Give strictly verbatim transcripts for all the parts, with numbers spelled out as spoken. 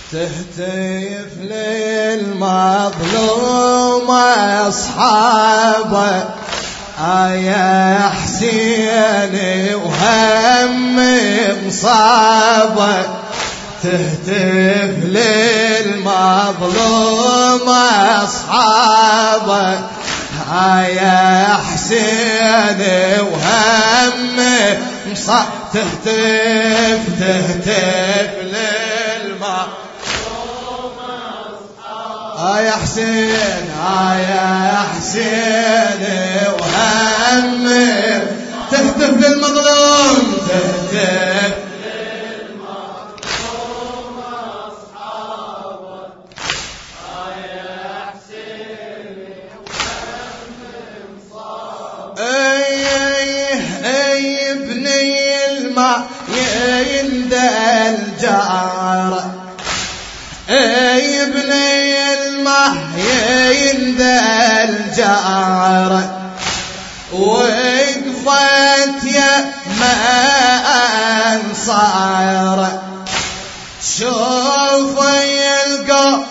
تهتف للمظلوم أصحابه يا حسين وهم مصابه. تهتف للمظلوم أصحابه يا حسين وهم مصابه. تهتف تهتف للمظلوم أصحابه يا حسين يا حسين وهم. تهتف للمظلوم تهتف للمظلوم أصحابه يا حسين وهم مصابه. اي اي ابني الماء يندى الجارة. اي ابني الماء يندى الجارة. وقفت يا ما انصار. شوف القوم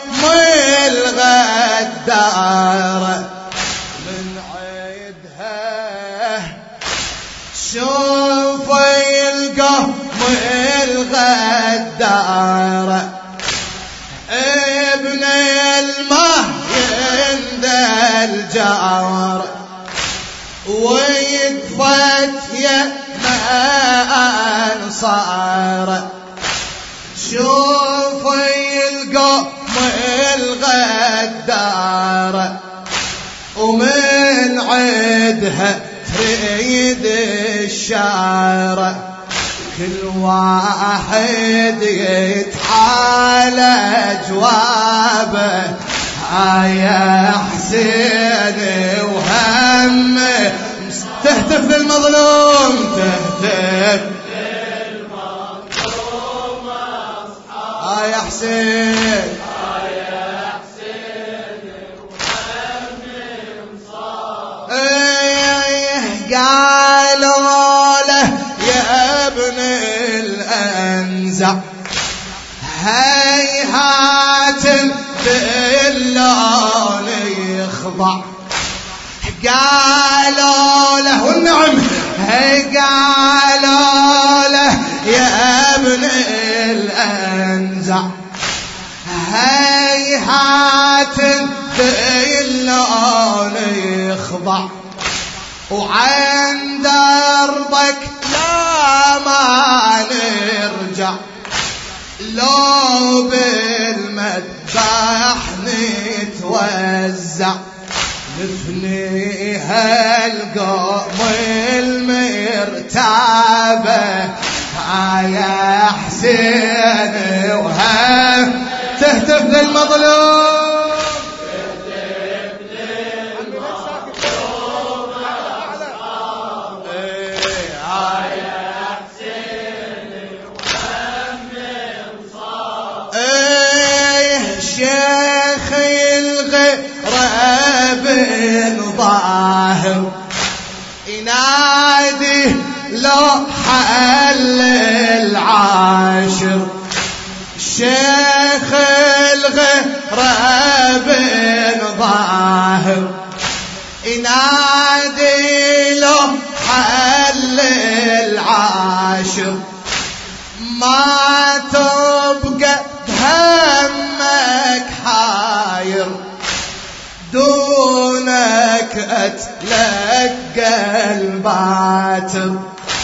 الغدار من عيدها. شوف القوم الغدار. ابن الماء يندى الجار. ويقفت يا ما انصار. شوف القوم الغدار ومن عدها تريد الشعر. كل واحد يتحالى جوابه يا حسين وهم. تهتف للمظلوم تهتف للمظلوم أصحابه يا حسين يا حسين وهم مصابه. قالوا له يا ابن الأنزع هيهات باللون يخضع. قالوا له والنعم قالوا له يا ابن الأنزع هيهات باللون يخضع. وعن دربك لا ما نرجع. لو بالمذبح نتوزع. نفني هالقوم المرتابة يا حسين وهم. تهتف للمظلوم تهتف للمظلوم يا حسين وهم مصابه. شيخ الغرب ظاهر ينادي لو حل العاشر. شيخ الغرب ظاهر ينادي لو حل العاشر. ما تبقى بهمك حاير. دونك أتلقى الباتر.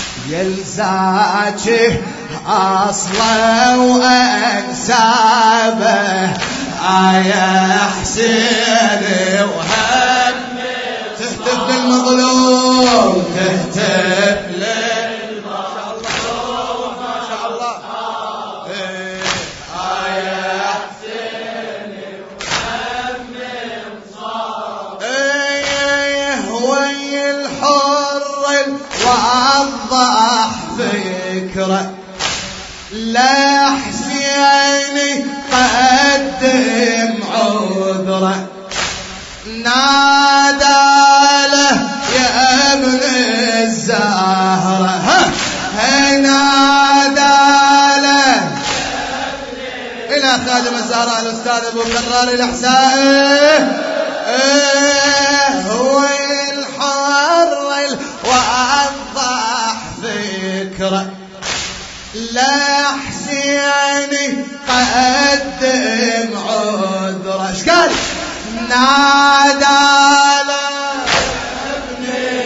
يلزاكه أصلا وأنسابه يا حسين وهم. تهتف للمظلوم تهتف للمظلوم ما شاء الله يا حسين وهم مصابه. وي الحر وضح فكره لا حسيني قدم عذره. نادى له يا ابن الزار إلى خادم الزهراء الأستاذ أبو كرار الأحسائي هو الحر وأوضح فكرة لا حسين قدم عذره اشكال نادى له ابن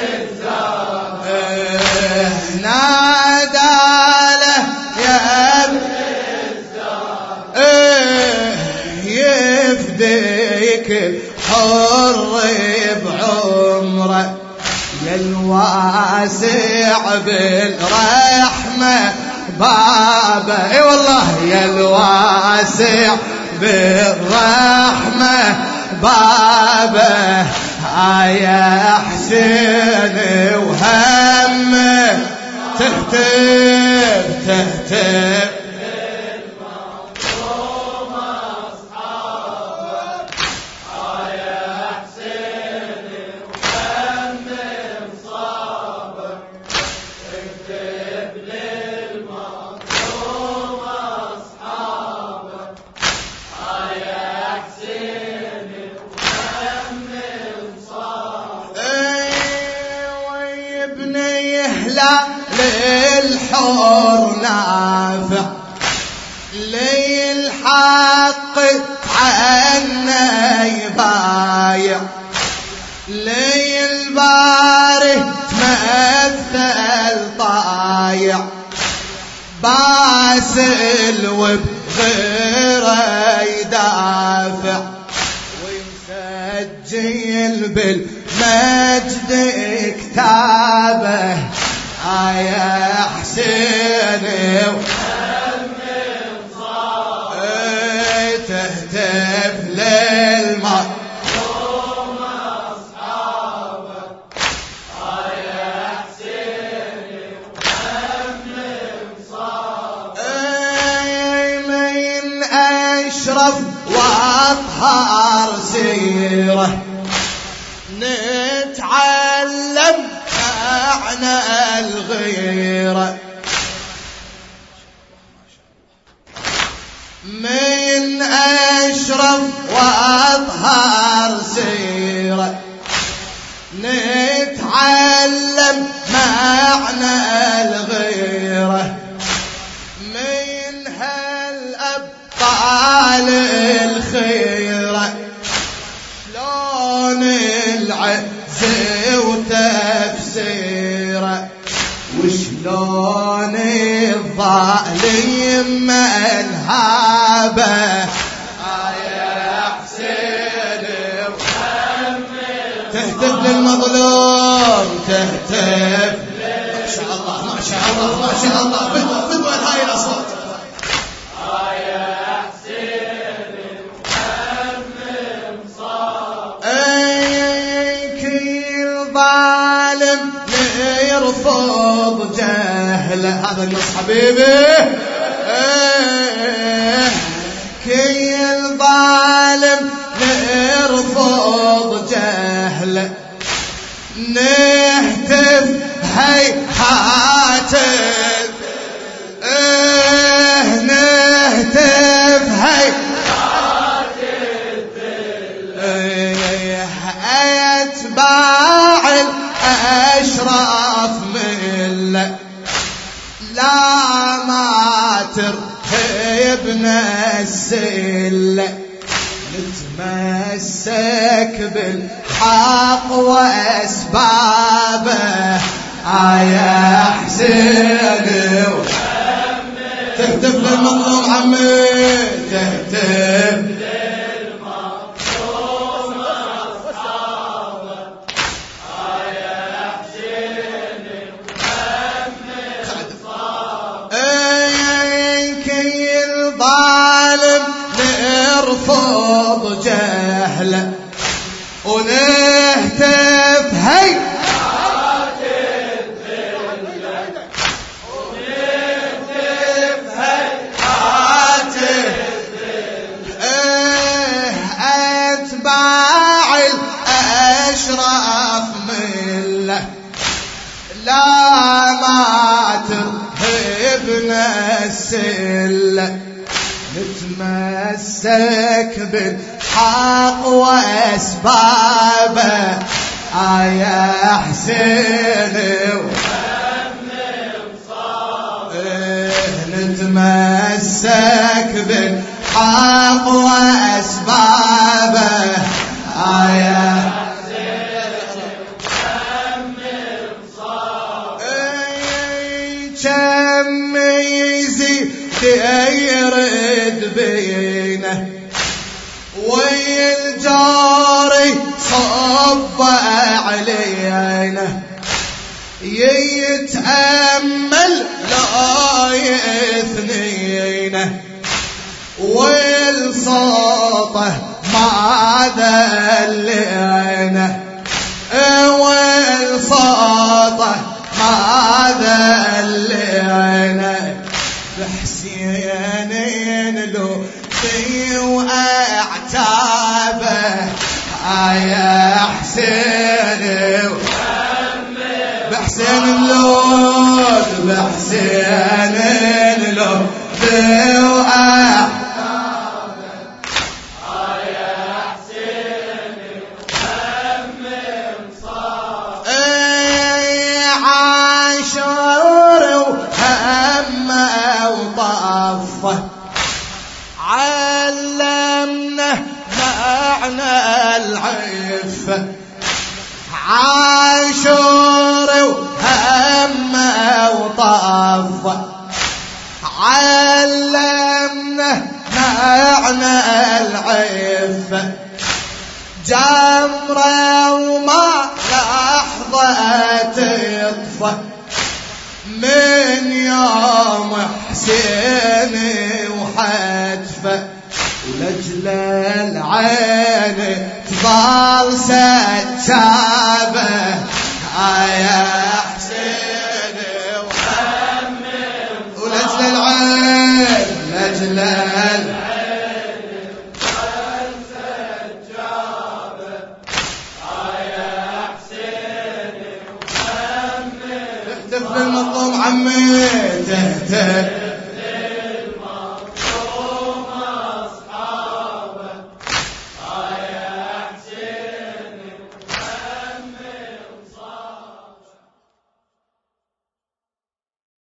الزهراء نادى له يا ابن الزهراء يفديك الحر بعمره يا الواسع بالرحمة بابا اي والله يا الواسع بالرحمة بابا يا حسين وهمه تهتف تهتف للحور نافع لي الحق عنا يبايع لي الباري تمثل طايع باسل وبغيره يدافع ويسجل بالمجد كتابه يا حسين وهمم صابر تهتف للمظلوم أصحابه يا حسين وهمم صابر من أشرف وأطهر سيره نتعلم معنى الغيرة من أشرف وأطهر سيرة نتعلم معنى الغيرة من هالأبطال الخيرة شلون العز وتفسيره وشلون الظالم الهابه يا حسين تهتف للمظلوم تهتف ما شاء الله ما شاء الله ما شاء الله فدوة فدوة هاي الأصوات يا حسين وهمم صابر كل ظالم يرفض جهله هذا النص حبيبي كل ظالم يرفض جهله نهتف هيهاتف نهتف هيهاتف أتباع أشرف ملة لا ما ترهبنا السلة نتمسك بالحق وأسبابه يا حسين تهتف للمظلوم عمي تهتف نرفض جهله ونهتف هي ونهتف هي أتباع الأشرف ملة لا ما ترهبنا السلة نتمسك بالحق وأسبابه يا حسين نتمسك بالحق وأسبابه يا حسين كم يزيد يرد بينه والجاري صب علينا يتأمل لا يثنينه والصوته ما ذلينا والصوته ما ذلينا بحسين لو في وأعتابه يا حسين بحسين اللود بحسين اللود وأعتابه يا حسين وهم صار عاشر وهم وطفه علمنا معنى العفة عاشور وهم وطفة علمنا معنى العفة جمرة وما لحظة تطفى من يوم حسين وحتفه ولجل العين تظل سجابه يا حسين وحمد ولجل العين لجل العين تظل سجابه يا حسين وحمد اهتف للمظلوم عمي تهتف